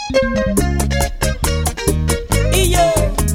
Y yo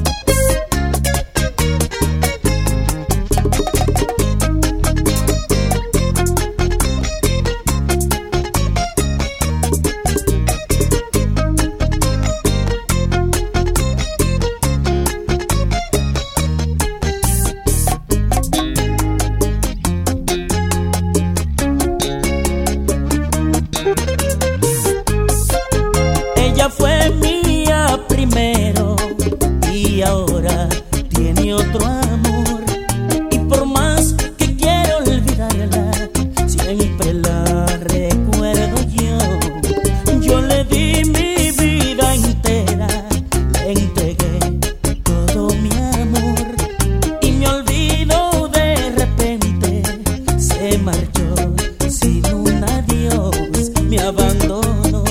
ella fue mía primero y ahora tiene otro amor. Y por más que quiero olvidarla, siempre la recuerdo yo. Yo le di mi vida entera, le entregué todo mi amor. Y me olvido de repente, se marchó sin un adiós, me abandonó.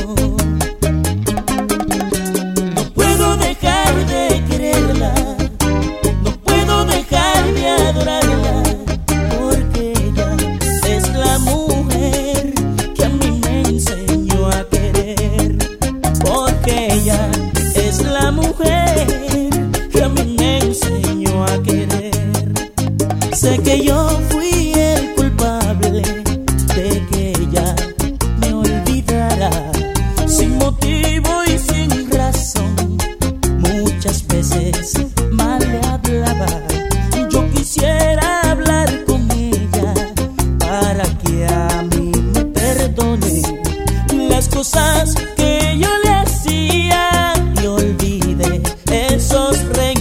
Ella es la mujer que a mí me enseñó a querer. Sé que yo fui el culpable de que ella me olvidara, sin motivo y sin razón. Muchas veces mal le hablaba. Yo quisiera hablar con ella para que a mí me perdone las cosas que yo le hacía y olvide esos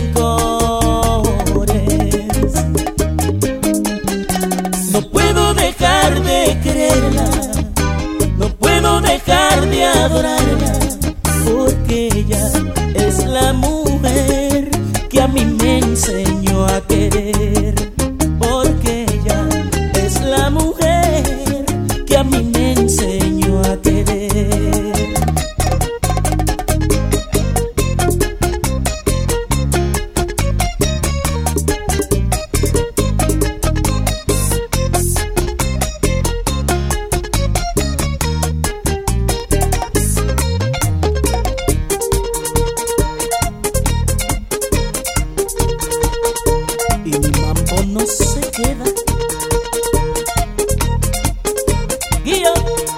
rencores. No puedo dejar de quererla, no puedo dejar de adorarla, porque ella es la mujer que a mí me enseñó a querer. Porque ella es la mujer que a mí me enseñó a querer. Y mi mambo no se queda. Guillo.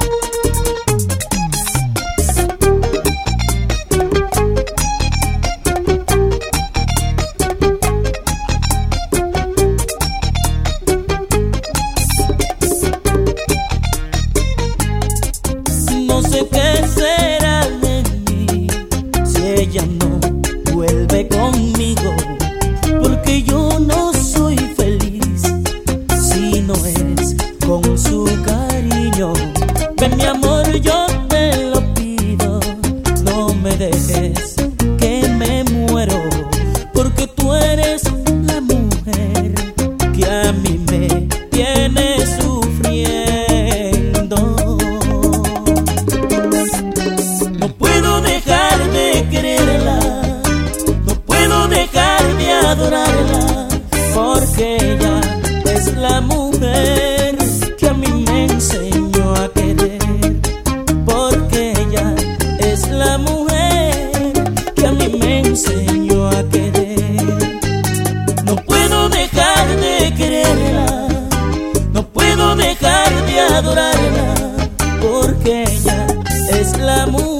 No sé qué será de mí si ella no vuelve conmigo, porque yo no soy feliz si no es con su cariño. Ven mi amor, yo te lo pido, no me dejes que me muero, porque tú eres la mujer que a mí me tiene sufriendo. No puedo dejar de quererla, no puedo dejar de adorarla, porque ella es la mujer que a mí me enseñó a querer. Porque ella es la mujer que a mí me enseñó a querer. No puedo dejar de quererla, no puedo dejar de adorarla, porque ella es la mujer